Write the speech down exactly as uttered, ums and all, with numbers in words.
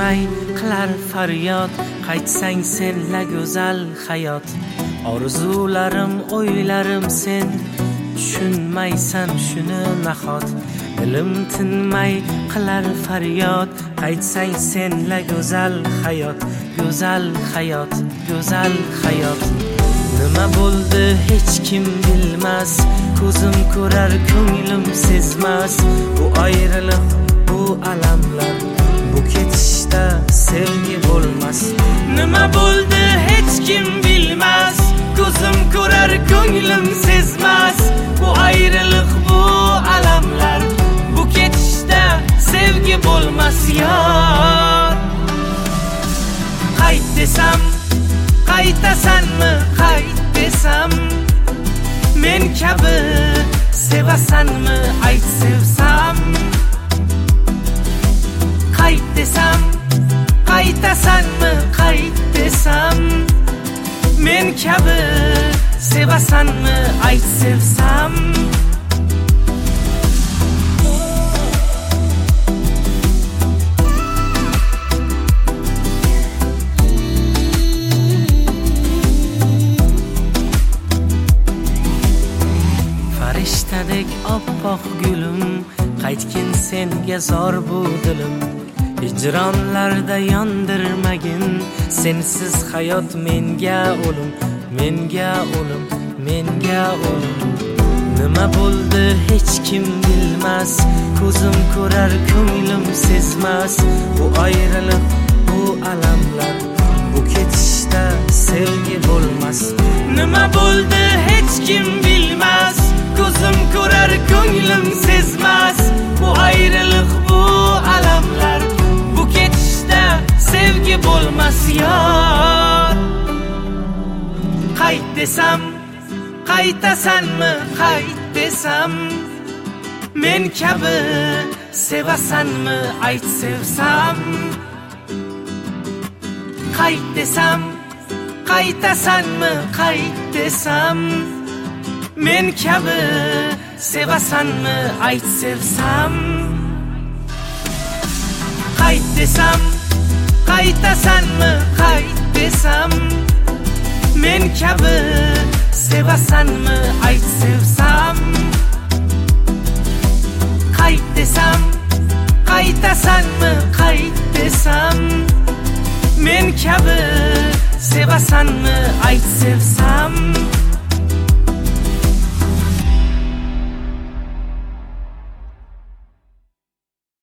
tinmay qilar faryod, qaytsang senla go'zal hayot. Orzularim, o'ylarim sen, tushunmaysan shuni nahot. Dilim tinmay qilar faryod, qaytsang senla go'zal hayot, go'zal hayot, go'zal hayot. Nima bo'ldi hech kim bilmas, ko'zim ko'rar ko'nglim sezmas. Bu ayriliq, bu alamlar, bu ketishda sevgi bo'lmas. Nima bo'ldi hech kim bilmas, ko'zim ko'rar ko'nglim sezmas. Bu ayriliq, bu alamlar, bu ketishda sevgi bo'lmas. Yor qayt desam, qaytasanmi? Qayt desam, men kabi sevasanmi? Ayt sevsam. Qayt desam, qaytasanmi? Qayt desam, men kabi sevasanmi? Ayt sevsam. Farishtadek oppoq gulim, qaytgin senga zor bu dilim. Hijronlarda yondirmagin, sensiz hayot menga o'lim, menga o'lim, menga o'lim. Nima bo'ldi hech kim bilmas, ko'zim ko'rar ko'nglim sezmas. Bu ayriliq, bu alamlar, bu ketishda sevgi bo'lmas. Nima bo'ldi hech kim bilmas, ko'zim ko'rar ko'nglim sezmas. Bu ayriliq, bu alamlar, bu ketishda sevgi bo'lmas. Yor qayt desam, qaytasanmi? Qayt desam, men kabi sevasanmi? Ayt sevsam. Qayt desam, qaytasanmi? Qayt desam, men kabi sevasanmi? Ayt sevsam. Qayt desam, qaytasanmi? Qayt desam, men kabi sevasanmi? Ayt sevsam. Qayt desam, qaytasanmi? Qayt desam, men kabi sevasanmi? Ayt sevsam.